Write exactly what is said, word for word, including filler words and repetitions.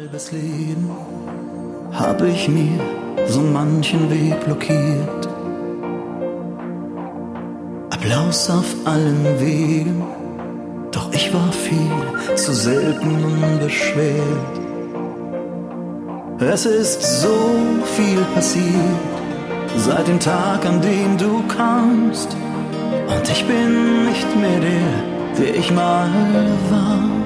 halbes Leben hab ich mir so manchen Weg blockiert. Applaus auf allen Wegen, doch ich war viel zu selten unbeschwert. Es ist so viel passiert seit dem Tag, an dem du kamst, und ich bin nicht mehr der, der ich mal war.